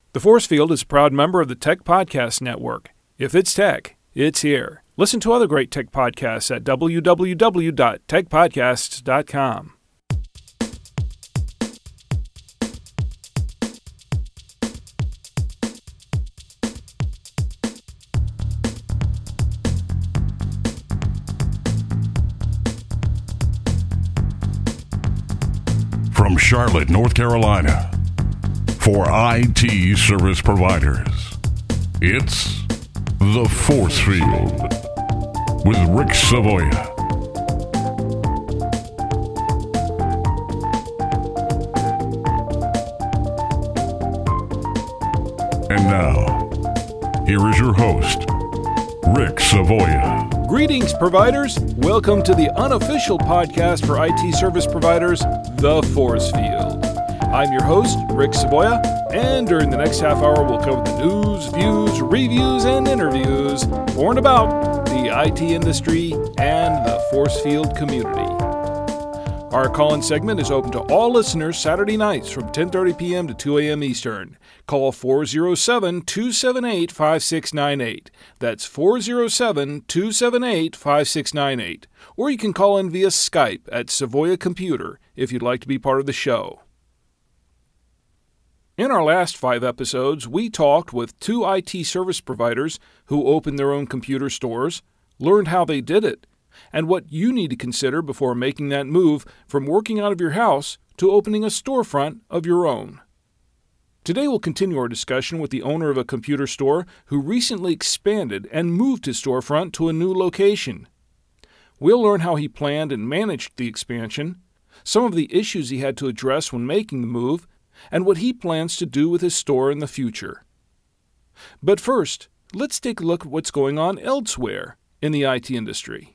The Force Field is a proud member of the Tech Podcast Network. If it's tech, it's here. Listen to other great tech podcasts at www.techpodcasts.com. From Charlotte, North Carolina, for IT service providers, it's The Force Field with Rick Savoya. And now, here is your host, Rick Savoya. Greetings, providers. Welcome to the unofficial podcast for IT service providers, The Force Field. I'm your host, Rick Savoya, and during the next half hour, we'll cover the news, views, reviews, and interviews for and about the IT industry and the Force Field community. Our call-in segment is open to all listeners Saturday nights from 10:30 p.m. to 2 a.m. Eastern. Call 407-278-5698. That's 407-278-5698. Or you can call in via Skype at Savoya Computer if you'd like to be part of the show. In our last 5 episodes, we talked with 2 IT service providers who opened their own computer stores, learned how they did it, and what you need to consider before making that move from working out of your house to opening a storefront of your own. Today we'll continue our discussion with the owner of a computer store who recently expanded and moved his storefront to a new location. We'll learn how he planned and managed the expansion, some of the issues he had to address when making the move, and what he plans to do with his store in the future. But first, let's take a look at what's going on elsewhere in the IT industry.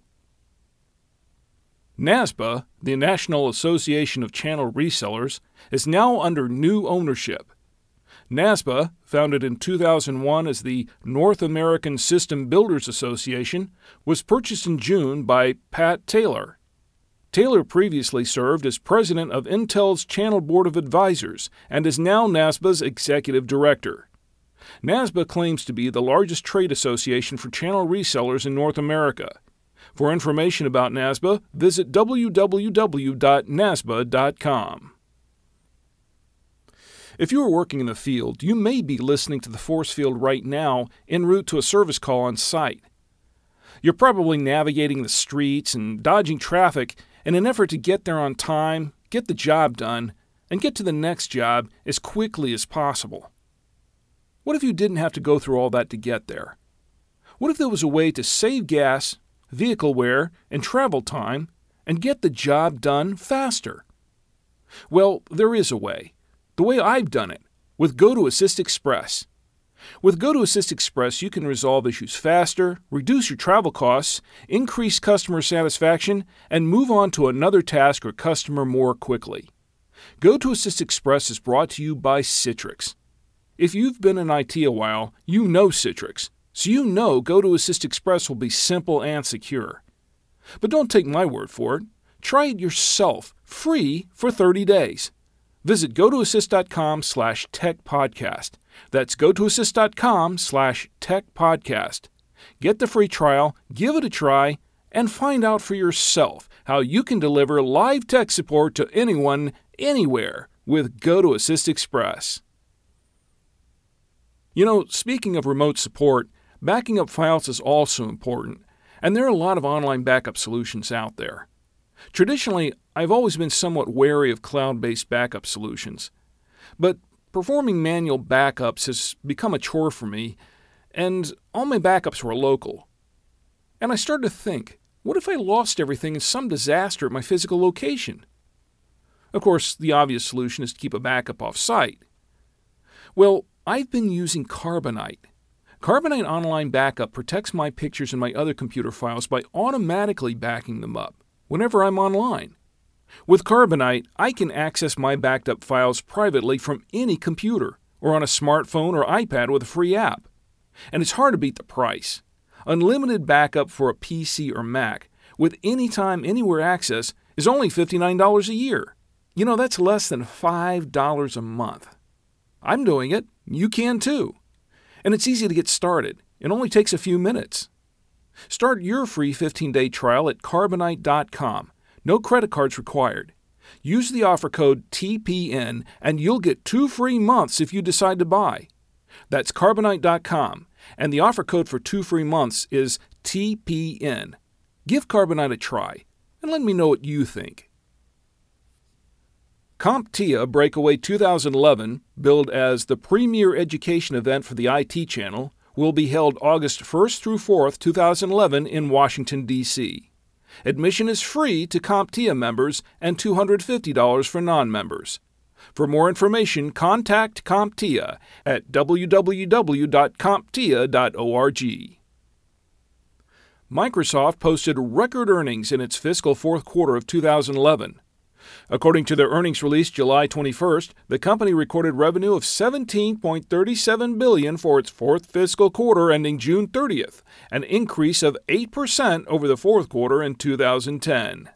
NASBA, the National Association of Channel Resellers, is now under new ownership. NASBA, founded in 2001 as the North American System Builders Association, was purchased in June by Pat Taylor. Taylor previously served as president of Intel's Channel Board of Advisors and is now NASBA's executive director. NASBA claims to be the largest trade association for channel resellers in North America. For information about NASBA, visit www.nasba.com. If you are working in the field, you may be listening to the Force Field right now en route to a service call on site. You're probably navigating the streets and dodging traffic in an effort to get there on time, get the job done, and get to the next job as quickly as possible. What if you didn't have to go through all that to get there? What if there was a way to save gas, vehicle wear, and travel time, and get the job done faster? Well, there is a way. The way I've done it, with GoToAssist Express. With GoToAssist Express, you can resolve issues faster, reduce your travel costs, increase customer satisfaction, and move on to another task or customer more quickly. GoToAssist Express is brought to you by Citrix. If you've been in IT a while, you know Citrix, so you know GoToAssist Express will be simple and secure. But don't take my word for it. Try it yourself, free for 30 days. Visit gotoassist.com/techpodcast. That's gotoassist.com/techpodcast. Get the free trial, give it a try, and find out for yourself how you can deliver live tech support to anyone, anywhere with GoToAssist Express. You know, speaking of remote support, backing up files is also important, and there are a lot of online backup solutions out there. Traditionally, I've always been somewhat wary of cloud-based backup solutions, but performing manual backups has become a chore for me, and all my backups were local. And I started to think, what if I lost everything in some disaster at my physical location? Of course, the obvious solution is to keep a backup off-site. Well, I've been using Carbonite. Carbonite Online Backup protects my pictures and my other computer files by automatically backing them up whenever I'm online. With Carbonite, I can access my backed up files privately from any computer or on a smartphone or iPad with a free app. And it's hard to beat the price. Unlimited backup for a PC or Mac with anytime, anywhere access is only $59 a year. You know, that's less than $5 a month. I'm doing it, You can too. And it's easy to get started. It only takes a few minutes. Start your free 15-day trial at Carbonite.com. No credit cards required. Use the offer code TPN and you'll get 2 free months if you decide to buy. That's Carbonite.com, and the offer code for 2 free months is TPN. Give Carbonite a try, and let me know what you think. CompTIA Breakaway 2011, billed as the premier education event for the IT channel, will be held August 1st through 4th, 2011 in Washington, D.C. Admission is free to CompTIA members and $250 for non-members. For more information, contact CompTIA at www.comptia.org. Microsoft posted record earnings in its fiscal fourth quarter of 2011. According to their earnings release July 21st, the company recorded revenue of $17.37 billion for its fourth fiscal quarter ending June 30th, an increase of 8% over the fourth quarter in 2010.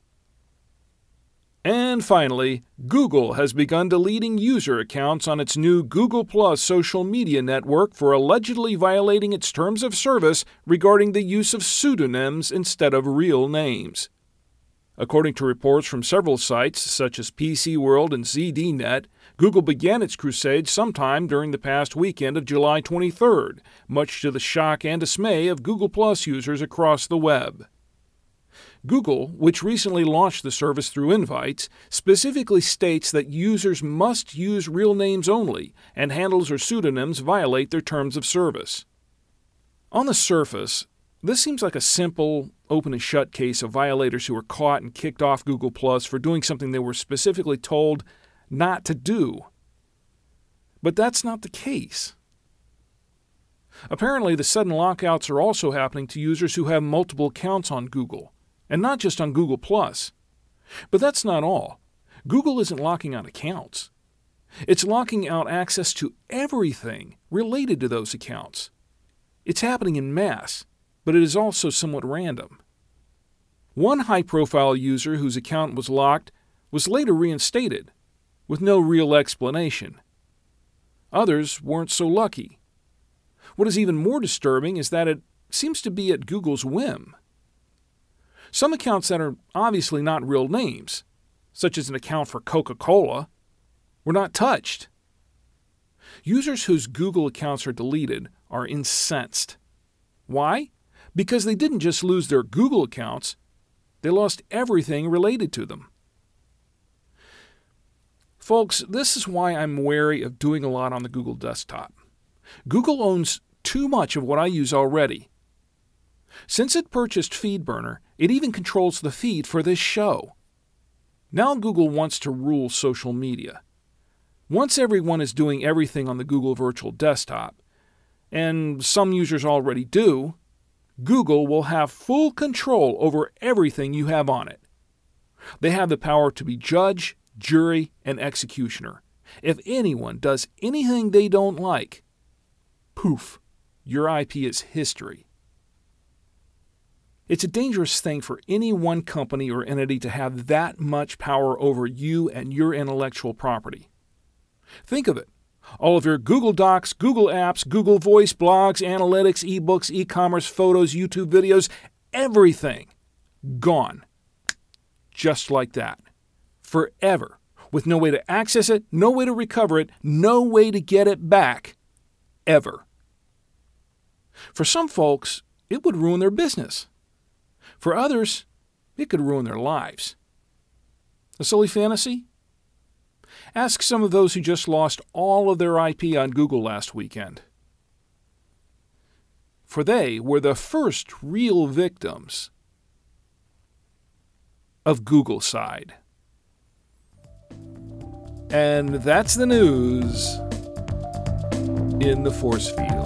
And finally, Google has begun deleting user accounts on its new Google+ social media network for allegedly violating its terms of service regarding the use of pseudonyms instead of real names. According to reports from several sites, such as PC World and ZDNet, Google began its crusade sometime during the past weekend of July 23rd, much to the shock and dismay of Google+ users across the web. Google, which recently launched the service through invites, specifically states that users must use real names only, and handles or pseudonyms violate their terms of service. On the surface, this seems like a simple, open and shut case of violators who were caught and kicked off Google+ for doing something they were specifically told not to do. But that's not the case. Apparently, the sudden lockouts are also happening to users who have multiple accounts on Google, and not just on Google+. But that's not all. Google isn't locking out accounts. It's locking out access to everything related to those accounts. It's happening en masse, but it is also somewhat random. One high-profile user whose account was locked was later reinstated, with no real explanation. Others weren't so lucky. What is even more disturbing is that it seems to be at Google's whim. Some accounts that are obviously not real names, such as an account for Coca-Cola, were not touched. Users whose Google accounts are deleted are incensed. Why? Because they didn't just lose their Google accounts, they lost everything related to them. Folks, this is why I'm wary of doing a lot on the Google desktop. Google owns too much of what I use already. Since it purchased FeedBurner, it even controls the feed for this show. Now Google wants to rule social media. Once everyone is doing everything on the Google Virtual Desktop, and some users already do, Google will have full control over everything you have on it. They have the power to be judge, jury, and executioner. If anyone does anything they don't like, poof, your IP is history. It's a dangerous thing for any one company or entity to have that much power over you and your intellectual property. Think of it. All of your Google Docs, Google Apps, Google Voice, blogs, analytics, ebooks, e-commerce, photos, YouTube videos, everything gone. Just like that. Forever. With no way to access it, no way to recover it, no way to get it back. Ever. For some folks, it would ruin their business. For others, it could ruin their lives. A silly fantasy? Ask some of those who just lost all of their IP on Google last weekend. For they were the first real victims of Google side. And that's the news in the force field.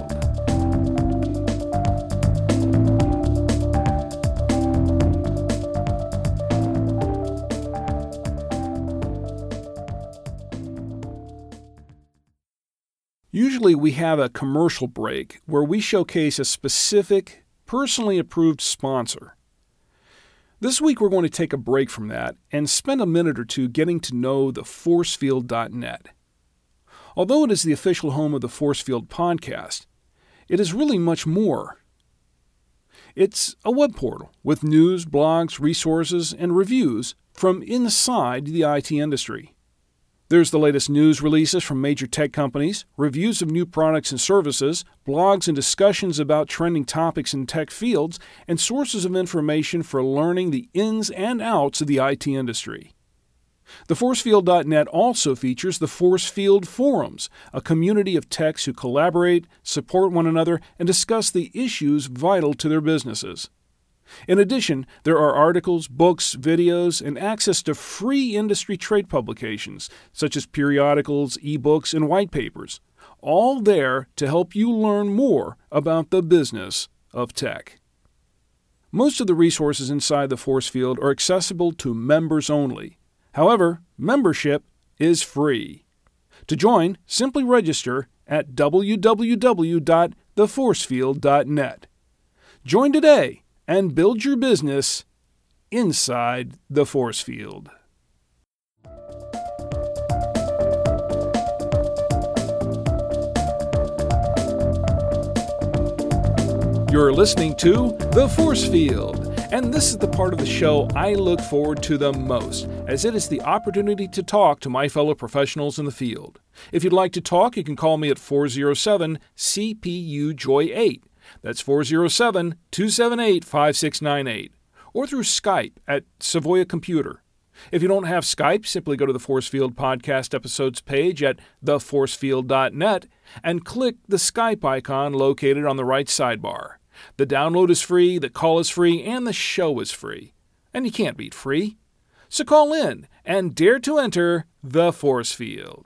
Usually we have a commercial break where we showcase a specific, personally approved sponsor. This week we're going to take a break from that and spend a minute or two getting to know the forcefield.net. Although it is the official home of the Forcefield podcast, it is really much more. It's a web portal with news, blogs, resources, and reviews from inside the IT industry. There's the latest news releases from major tech companies, reviews of new products and services, blogs and discussions about trending topics in tech fields, and sources of information for learning the ins and outs of the IT industry. The Forcefield.net also features the Forcefield Forums, a community of techs who collaborate, support one another, and discuss the issues vital to their businesses. In addition, there are articles, books, videos, and access to free industry trade publications, such as periodicals, ebooks, and white papers, all there to help you learn more about the business of tech. Most of the resources inside the Forcefield are accessible to members only. However, membership is free. To join, simply register at www.theforcefield.net. Join today and build your business inside the Forcefield. You're listening to The Forcefield, and this is the part of the show I look forward to the most, as it is the opportunity to talk to my fellow professionals in the field. If you'd like to talk, you can call me at 407-CPU-JOY-8. That's 407-278-5698. Or through Skype at Savoya Computer. If you don't have Skype, simply go to the Forcefield podcast episodes page at theforcefield.net and click the Skype icon located on the right sidebar. The download is free, the call is free, and the show is free. And you can't beat free. So call in and dare to enter the Forcefield.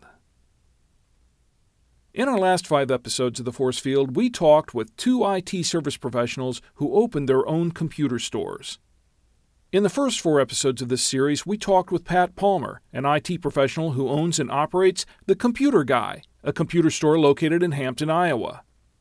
In our last 5 episodes of the Forcefield, we talked with 2 IT service professionals who opened their own computer stores. In the first 4 episodes of this series, we talked with Pat Palmer, an IT professional who owns and operates The Computer Guy, a computer store located in Hampton, Iowa.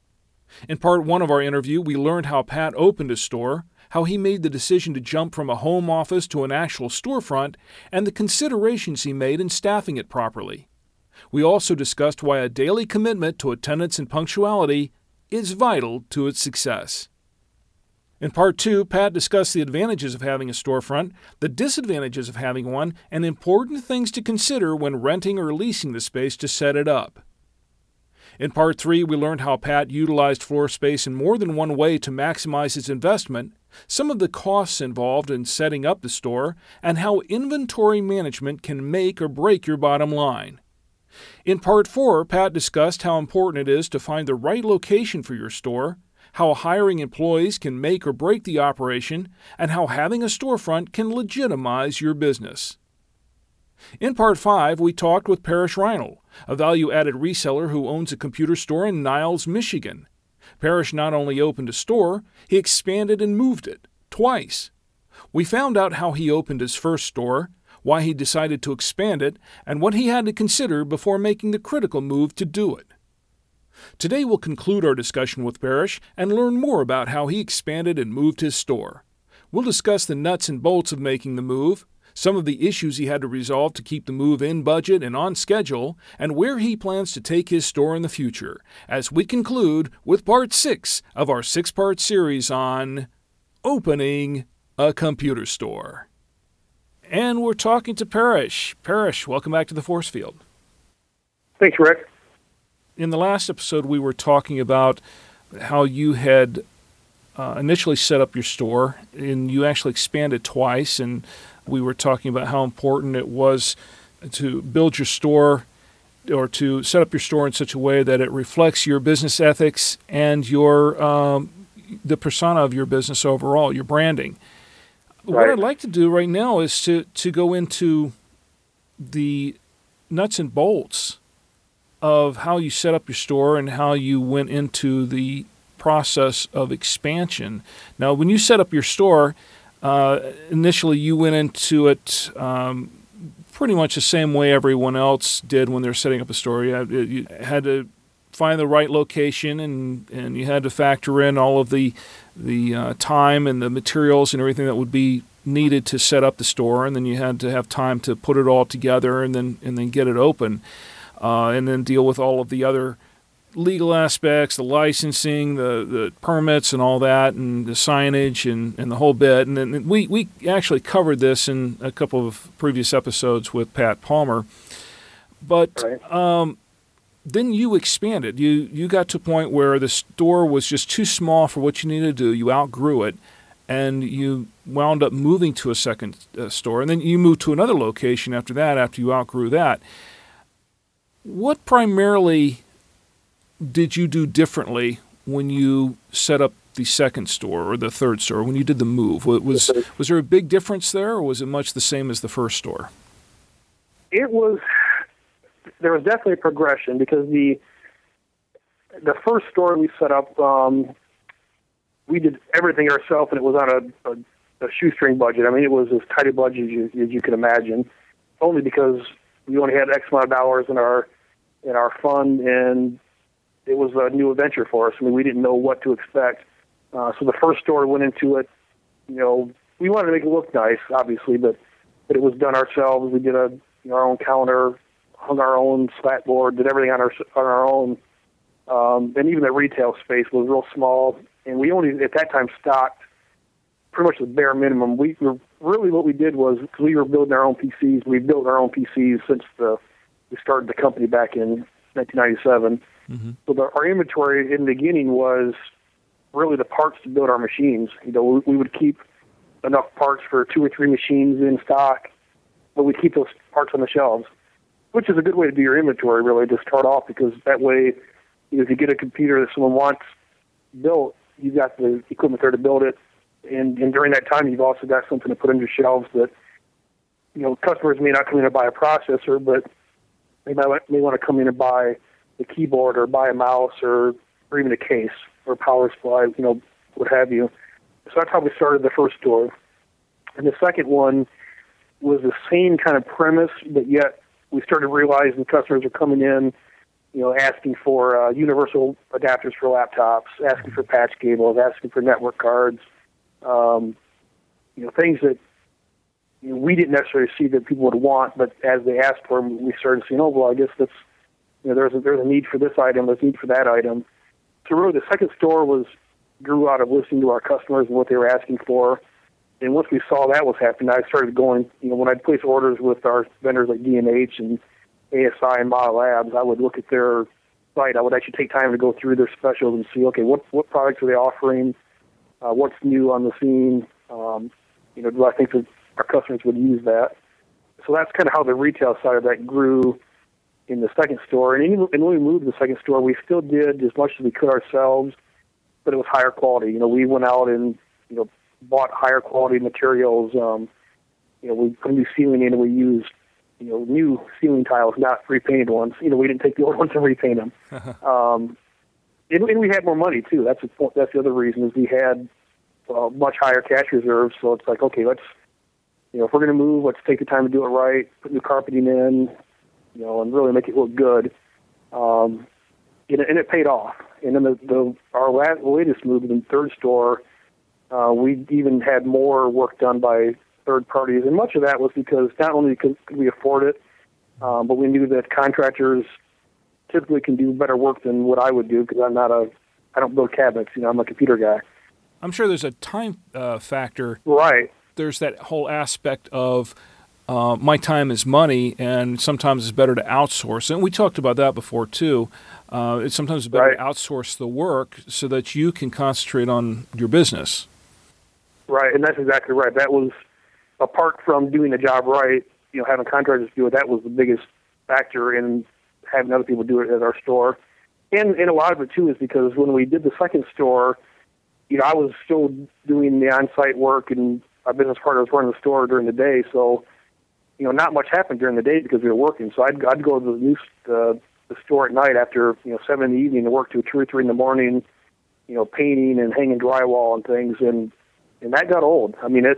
In part 1 of our interview, we learned how Pat opened a store, how he made the decision to jump from a home office to an actual storefront, and the considerations he made in staffing it properly. We also discussed why a daily commitment to attendance and punctuality is vital to its success. In part 2, Pat discussed the advantages of having a storefront, the disadvantages of having one, and important things to consider when renting or leasing the space to set it up. In part 3, we learned how Pat utilized floor space in more than one way to maximize his investment, some of the costs involved in setting up the store, and how inventory management can make or break your bottom line. In part 4, Pat discussed how important it is to find the right location for your store, how hiring employees can make or break the operation, and how having a storefront can legitimize your business. In part 5, we talked with Parrish Reinl, a value-added reseller who owns a computer store in Niles, Michigan. Parrish not only opened a store, he expanded and moved it, twice. We found out how he opened his first store, why he decided to expand it, and what he had to consider before making the critical move to do it. Today we'll conclude our discussion with Parrish and learn more about how he expanded and moved his store. We'll discuss the nuts and bolts of making the move, some of the issues he had to resolve to keep the move in budget and on schedule, and where he plans to take his store in the future, as we conclude with part 6 of our 6-part series on opening a computer store. And we're talking to Parrish. Parrish, welcome back to the Forcefield. Thanks, Rick. In the last episode, we were talking about how you had initially set up your store, and you actually expanded twice, and we were talking about how important it was to build your store or to set up your store in such a way that it reflects your business ethics and your the persona of your business overall, your branding. Right. What I'd like to do right now is to go into the nuts and bolts of how you set up your store and how you went into the process of expansion. Now, when you set up your store, initially you went into it pretty much the same way everyone else did when they're setting up a store. You had to find the right location, and you had to factor in all of the time and the materials and everything that would be needed to set up the store, and then you had to have time to put it all together and then get it open. and then deal with all of the other legal aspects, the licensing, the permits and all that, and the signage and the whole bit. And then we actually covered this in a couple of previous episodes with Pat Palmer. But then you expanded. You got to a point where the store was just too small for what you needed to do. You outgrew it, and you wound up moving to a second store. And then you moved to another location after that, after you outgrew that. What primarily did you do differently when you set up the second store or the third store, when you did the move? Was there a big difference there, or was it much the same as the first store? There was definitely a progression, because the first store we set up, we did everything ourselves, and it was on a shoestring budget. I mean, it was as tight a budget as you can imagine, only because we only had X amount of dollars in our fund, and it was a new adventure for us. I mean, we didn't know what to expect. So the first store went into it, we wanted to make it look nice, obviously, but it was done ourselves. We did our own counter, hung our own slat board, did everything on our own. And even the retail space was real small, and we only at that time stocked pretty much the bare minimum. What we did was, because we were building our own PCs, we built our own PCs since we started the company back in 1997. Mm-hmm. So our inventory in the beginning was really the parts to build our machines. We would keep enough parts for 2 or 3 machines in stock, but we'd keep those parts on the shelves, which is a good way to do your inventory, really, to start off, because that way, if you get a computer that someone wants built, you've got the equipment there to build it, and during that time, you've also got something to put on your shelves that, customers may not come in and buy a processor, but they may want to come in and buy the keyboard or buy a mouse or even a case or a power supply, what have you. So that's how we started the first store. And the second one was the same kind of premise, but yet we started realizing customers are coming in, asking for universal adapters for laptops, asking for patch cables, asking for network cards, things that we didn't necessarily see that people would want, but as they asked for them, we started seeing, I guess that's, there's a need for this item, there's a need for that item. So really the second store grew out of listening to our customers and what they were asking for. And once we saw that was happening, I started going, when I'd place orders with our vendors like D&H and ASI and Model Labs, I would look at their site. I would actually take time to go through their specials and see, okay, what products are they offering? What's new on the scene? Do I think that our customers would use that? So that's kind of how the retail side of that grew in the second store. And when we moved to the second store, we still did as much as we could ourselves, but it was higher quality. We went out and, bought higher quality materials. We put a new ceiling in, and we used, new ceiling tiles, not repainted ones. We didn't take the old ones and repaint them. And we had more money, too. That's the other reason, is we had much higher cash reserves. So it's like, okay, let's, if we're going to move, let's take the time to do it right, put new carpeting in, and really make it look good. And it paid off. And then our latest move, in the third store, we even had more work done by third parties. And much of that was because not only could we afford it, but we knew that contractors typically can do better work than what I would do, because I don't build cabinets. I'm a computer guy. I'm sure there's a time factor. Right. There's that whole aspect of my time is money, and sometimes it's better to outsource. And we talked about that before, too. It's sometimes better to outsource the work so that you can concentrate on your business. Right, and that's exactly right. That was, apart from doing the job right, having contractors do it, that was the biggest factor in having other people do it at our store. And a lot of it, too, is because when we did the second store, I was still doing the on-site work, and our business partner was running the store during the day, so not much happened during the day because we were working. So I'd go to the store at night after 7 in the evening to work till 2 or 3 in the morning, painting and hanging drywall and things, and that got old. I mean,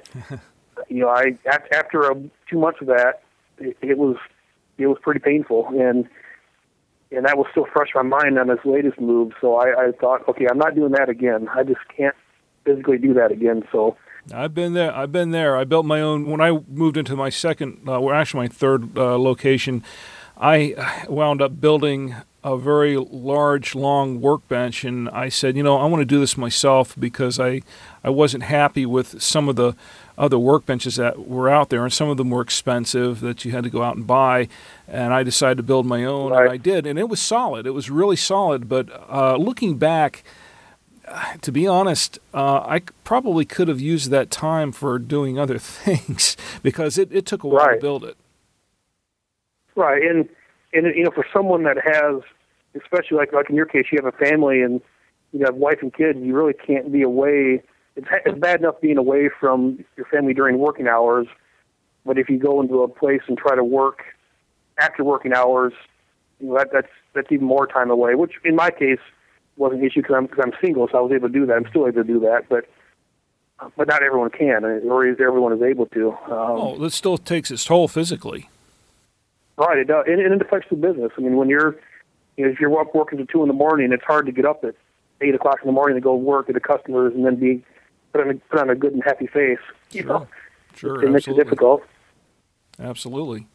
after 2 months of that, it was pretty painful, and that was still fresh in my mind on this latest move. So I thought, okay, I'm not doing that again. I just can't physically do that again. So. I've been there. I built my own. When I moved into my my third location, I wound up building a very large, long workbench, and I said, I want to do this myself because I wasn't happy with some of the other workbenches that were out there, and some of them were expensive that you had to go out and buy, and I decided to build my own, Right. and I did, and it was solid. It was really solid, but looking back, to be honest, I probably could have used that time for doing other things because it took a while to Right. build it. Right, and for someone that has, especially like in your case, you have a family and you have wife and kids, you really can't be away. It's bad enough being away from your family during working hours, but if you go into a place and try to work after working hours, that's even more time away. Which in my case wasn't an issue because I'm single, so I was able to do that. I'm still able to do that, but not everyone can, or everyone is able to. It still takes its toll physically. Right, it does, and it affects the business. I mean, when if you're up working till 2 a.m, it's hard to get up at 8 o'clock in the morning to go work at the customers and then put on a good and happy face. Sure, It makes it difficult. Absolutely.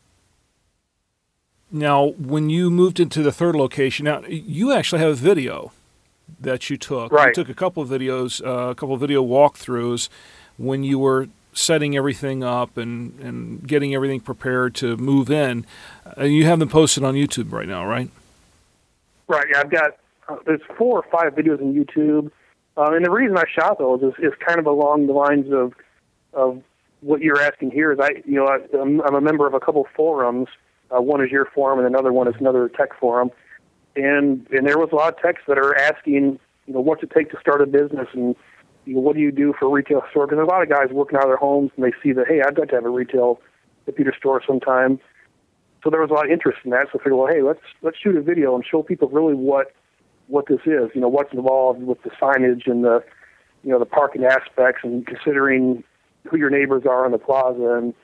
Now, when you moved into the third location, now you actually have a video that you took. Right. You took a couple of videos, a couple of video walkthroughs when you were setting everything up and getting everything prepared to move in. You have them posted on YouTube right now, right? Right. Yeah, I've got there's 4 or 5 videos on YouTube, and the reason I shot those is kind of along the lines of what you're asking here. Is I'm a member of a couple forums. One is your forum, and another one is another tech forum. And there was a lot of techs that are asking, what's it take to start a business, and what do you do for a retail store? Because a lot of guys working out of their homes, and they see that, hey, I'd like to have a retail computer store sometime. So there was a lot of interest in that. So I figured, well, hey, let's shoot a video and show people really what this is. What's involved with the signage and the parking aspects, and considering who your neighbors are in the plaza, and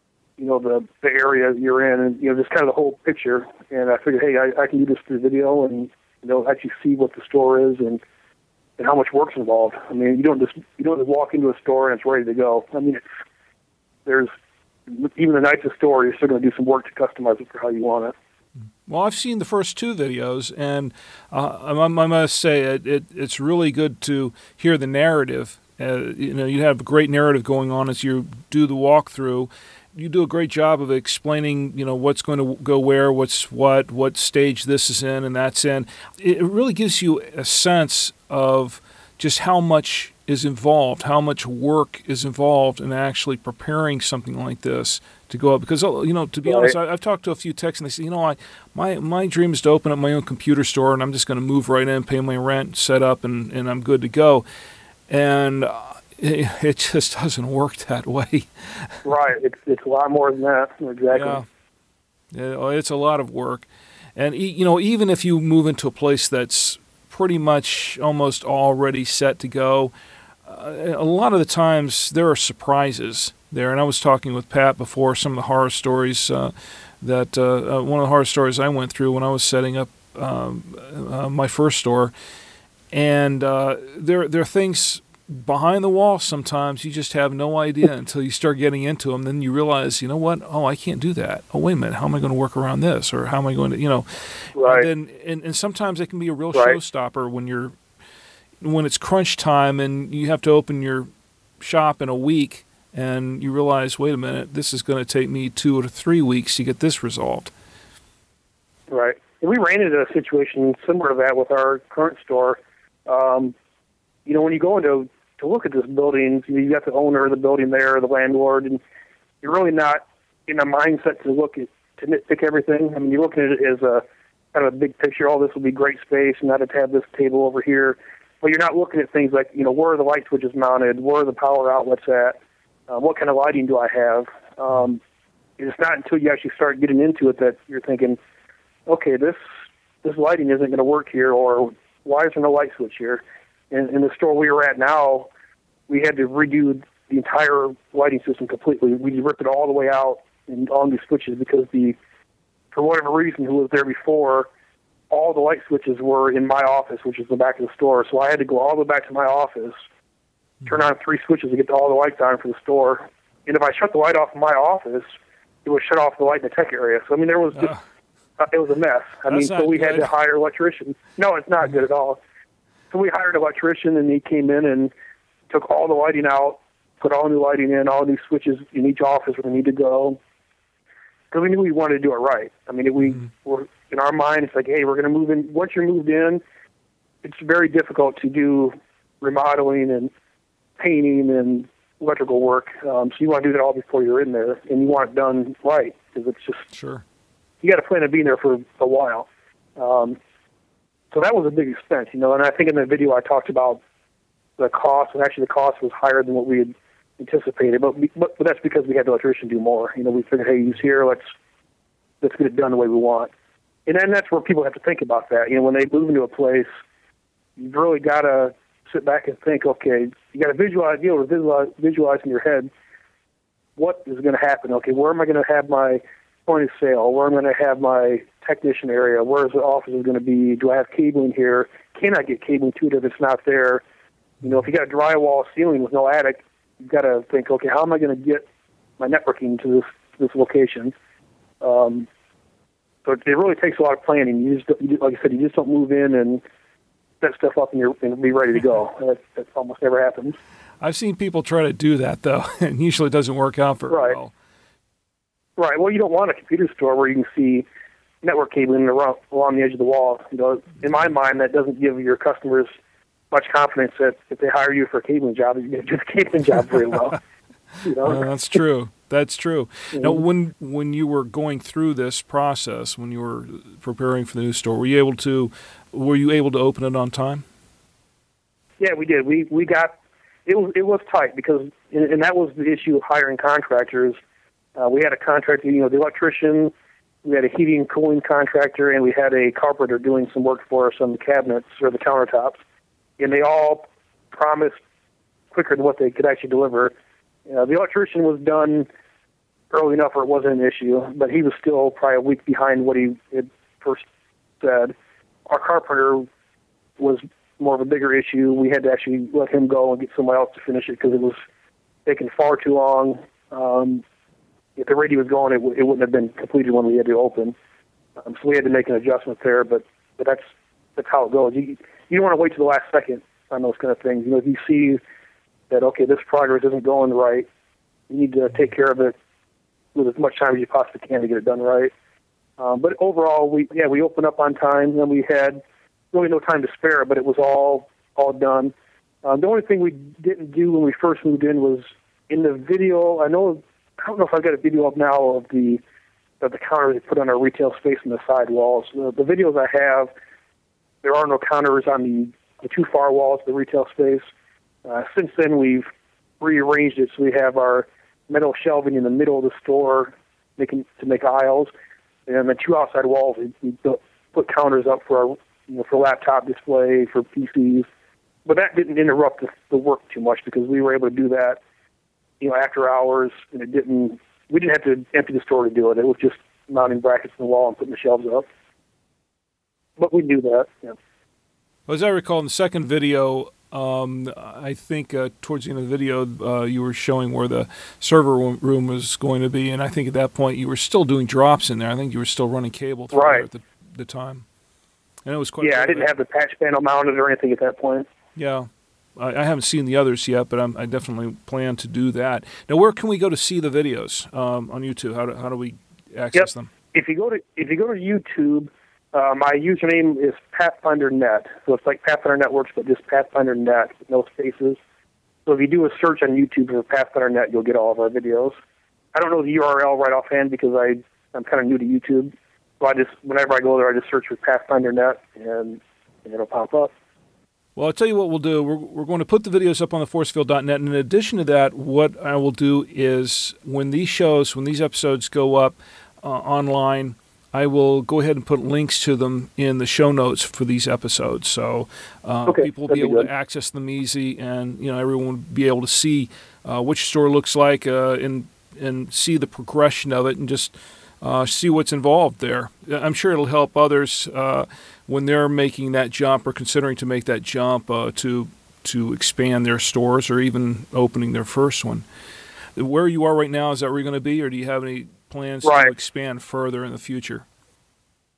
the area you're in, and just kind of the whole picture. And I figured, hey, I can do this through video and actually see what the store is and how much work's involved. I mean, you don't just walk into a store and it's ready to go. I mean, there's even the nicest store, you're still going to do some work to customize it for how you want it. Well, I've seen the first 2 videos, and I must say it's really good to hear the narrative. You have a great narrative going on as you do the walkthrough. You do a great job of explaining, what's going to go where, what stage this is in and that's in. It really gives you a sense of just how much is involved, how much work is involved in actually preparing something like this to go up. Because, to be honest, I've talked to a few techs and they say, my dream is to open up my own computer store and I'm just going to move right in, pay my rent, set up, and I'm good to go. And it just doesn't work that way. Right. It's a lot more than that. Exactly. Yeah. It's a lot of work. And, even if you move into a place that's pretty much almost already set to go, a lot of the times there are surprises there. And I was talking with Pat before some of the horror stories one of the horror stories I went through when I was setting up my first store. And there are things behind the wall sometimes you just have no idea until you start getting into them. Then you realize, oh, I can't do that. Oh, wait a minute, how am I going to work around this? Or how am I going to, Right. And sometimes it can be a real Right. showstopper when it's crunch time and you have to open your shop in a week and you realize, wait a minute, this is going to take me 2 or 3 weeks to get this resolved. Right. And we ran into a situation similar to that with our current store. When you go into to look at this building, you got the owner of the building there, the landlord, and you're really not in a mindset to nitpick everything. I mean, you're looking at it as a kind of a big picture. Oh, this will be great space, and not to have this table over here. But you're not looking at things like, where are the light switches mounted? Where are the power outlets at? What kind of lighting do I have? It's not until you actually start getting into it that you're thinking, okay, this lighting isn't going to work here, or why is there no light switch here? In the store we were at now, we had to redo the entire lighting system completely. We ripped it all the way out and all new switches because for whatever reason, who was there before, all the light switches were in my office, which is the back of the store. So I had to go all the way back to my office, turn on 3 switches to get all the lights on for the store. And if I shut the light off in my office, it would shut off the light in the tech area. So, I mean, there was just It was a mess. So we had to hire electricians. No, it's not good at all. So we hired an electrician, and he came in and took all the lighting out, put all new lighting in, all new switches in each office where they need to go. Because we knew we wanted to do it right. We were, in our mind, it's like, hey, we're going to move in. Once you're moved in, it's very difficult to do remodeling and painting and electrical work. So you want to do that all before you're in there, and you want it done right, because it's just, sure, you got to plan on being there for a while. So that was a big expense, and I think in the video I talked about the cost, and actually the cost was higher than what we had anticipated, but that's because we had the electrician do more. We figured, hey, he's here, let's get it done the way we want. And then that's where people have to think about that. When they move into a place, you've really got to sit back and think, okay, you got to visualize in your head what is going to happen. Okay, where am I going to have my point of sale? Where am I going to have my technician area? Where is the office going to be? Do I have cabling here? Can I get cabling to it if it's not there? If you got a drywall ceiling with no attic, you've got to think, okay, how am I going to get my networking to this location? So it really takes a lot of planning. Like I said, you just don't move in and set stuff up and be ready to go. That almost never happens. I've seen people try to do that, though, and usually it doesn't work out very well. Right. Well, you don't want a computer store where you can see network cabling along the edge of the wall. In my mind, that doesn't give your customers much confidence that if they hire you for a cabling job, you're going to do the cabling job very well. That's true. That's true. Mm-hmm. Now, when you were going through this process, when you were preparing for the new store, were you able to open it on time? Yeah, we did. We got it was tight because, and that was the issue of hiring contractors. We had a contractor, the electrician. We had a heating and cooling contractor, and we had a carpenter doing some work for us on the cabinets or the countertops. And they all promised quicker than what they could actually deliver. The electrician was done early enough where it wasn't an issue, but he was still probably a week behind what he had first said. Our carpenter was more of a bigger issue. We had to actually let him go and get somebody else to finish it because it was taking far too long. If the radio was going, it wouldn't have been completed when we had to open. So we had to make an adjustment there, but that's how it goes. You don't want to wait till the last second on those kind of things. If you see that, okay, this progress isn't going right, you need to take care of it with as much time as you possibly can to get it done right. But overall, we opened up on time, and we had really no time to spare, but it was all done. The only thing we didn't do when we first moved in was in the video. I don't know if I've got a video up now of the counters they put on our retail space in the side walls. The videos I have, there are no counters on the two far walls of the retail space. Since then, we've rearranged it so we have our metal shelving in the middle of the store to make aisles, and the two outside walls we put counters up for our for laptop display, for PCs. But that didn't interrupt the work too much because we were able to do that after hours, and we didn't have to empty the store to do it. It was just mounting brackets in the wall and putting the shelves up. But we do that, yeah. Well, as I recall, in the second video, I think towards the end of the video, you were showing where the server room was going to be, and I think at that point you were still doing drops in there. I think you were still running cable through there at the time. And it was quite. Yeah, I didn't have the patch panel mounted or anything at that point. Yeah. I haven't seen the others yet, but I definitely plan to do that. Now, where can we go to see the videos on YouTube? How do we access them? If you go to YouTube, my username is PathfinderNet. So it's like Pathfinder Networks, but just PathfinderNet with no spaces. So if you do a search on YouTube for PathfinderNet, you'll get all of our videos. I don't know the URL right offhand because I'm kind of new to YouTube. So whenever I go there, I just search for PathfinderNet and it'll pop up. Well, I'll tell you what we'll do. We're going to put the videos up on theforcefield.net. And in addition to that, what I will do is when these episodes go up online, I will go ahead and put links to them in the show notes for these episodes. So people will be able to access them easy, and everyone will be able to see what your store looks like and see the progression of it and just see what's involved there. I'm sure it'll help others when they're making that jump or considering to make that jump to expand their stores or even opening their first one. Where you are right now, is that where you're going to be, or do you have any plans to expand further in the future?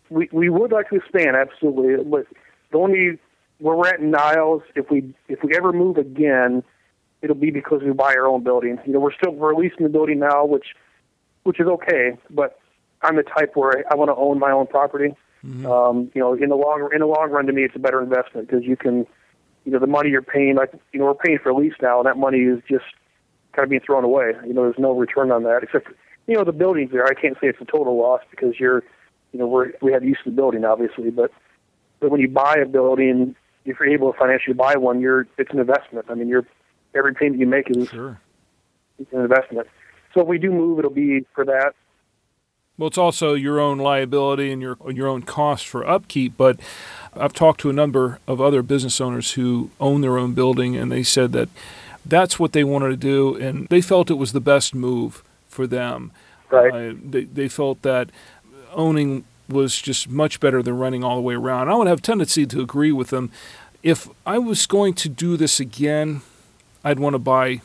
We would like to expand, absolutely. But the only where we're at in Niles, if we ever move again, it'll be because we buy our own building. We're leasing the building now, which is okay. But I'm the type where I want to own my own property. Mm-hmm. In the long run, to me, it's a better investment because you can, the money you're paying, we're paying for a lease now, and that money is just kind of being thrown away. There's no return on that except, the building's there. I can't say it's a total loss because we have use of the building, obviously, but when you buy a building, if you're able to financially buy one, it's an investment. I mean, every payment you make is Sure. It's an investment. So if we do move, it'll be for that. Well, it's also your own liability and your own cost for upkeep, but I've talked to a number of other business owners who own their own building, and they said that that's what they wanted to do, and they felt it was the best move for them. Right. They felt that owning was just much better than renting all the way around. I would have a tendency to agree with them. If I was going to do this again, I'd want to buy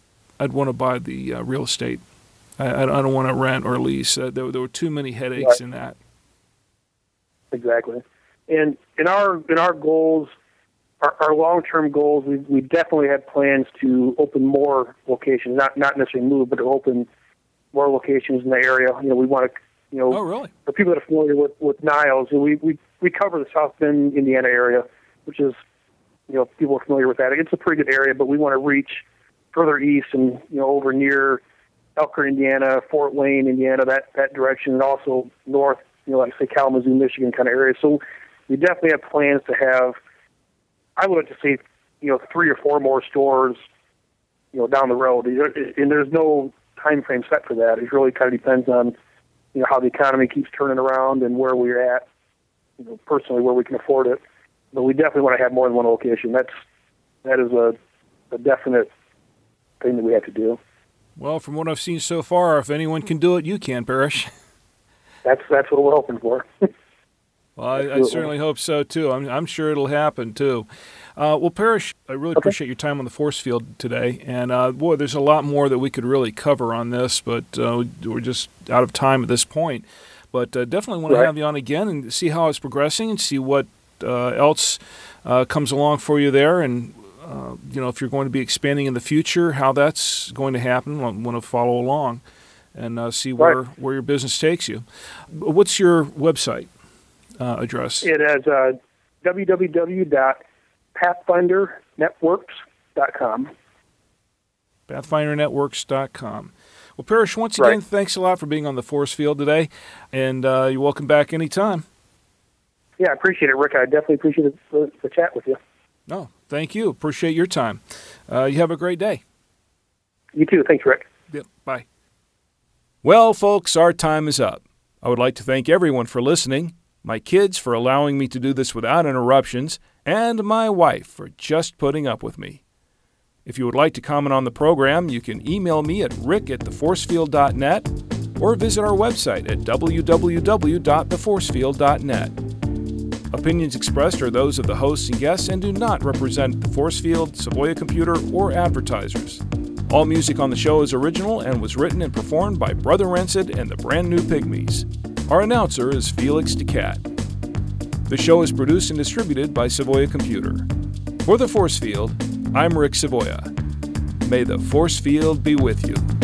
the real estate. I don't want to rent or lease. There were too many headaches in that. Exactly. And in our goals, our long-term goals, we definitely have plans to open more locations, not necessarily move, but to open more locations in the area. We want to, Oh, really? For people that are familiar with Niles, we cover the South Bend, Indiana area, which is, people are familiar with that. It's a pretty good area, but we want to reach further east and, over near Elkhart, Indiana, Fort Wayne, Indiana, that direction, and also north, like say Kalamazoo, Michigan kind of area. So we definitely have plans to have, I would like to say, 3 or 4 more stores, down the road. And there's no time frame set for that. It really kind of depends on, how the economy keeps turning around and where we're at, personally, where we can afford it. But we definitely want to have more than one location. That is a definite thing that we have to do. Well, from what I've seen so far, if anyone can do it, you can, Parrish. That's what we're hoping for. Well, I certainly hope so, too. I'm sure it'll happen, too. Well, Parrish, I really appreciate your time on the force field today. And, boy, there's a lot more that we could really cover on this, but we're just out of time at this point. But definitely want to have you on again and see how it's progressing and see what else comes along for you there. And, if you're going to be expanding in the future, how that's going to happen. I want to follow along and see where your business takes you. What's your website address? It is www.pathfindernetworks.com. Pathfindernetworks.com. Well, Parrish, once again, thanks a lot for being on the force field today, and you're welcome back anytime. Yeah, I appreciate it, Rick. I definitely appreciate the chat with you. No, thank you. Appreciate your time. You have a great day. You too. Thanks, Rick. Yep, bye. Well, folks, our time is up. I would like to thank everyone for listening, my kids for allowing me to do this without interruptions, and my wife for just putting up with me. If you would like to comment on the program, you can email me at rick@theforcefield.net or visit our website at www.theforcefield.net. Opinions expressed are those of the hosts and guests and do not represent the Force Field, Savoya Computer, or advertisers. All music on the show is original and was written and performed by Brother Rancid and the Brand New Pygmies. Our announcer is Felix DeCat. The show is produced and distributed by Savoya Computer. For the Force Field, I'm Rick Savoya. May the Force Field be with you.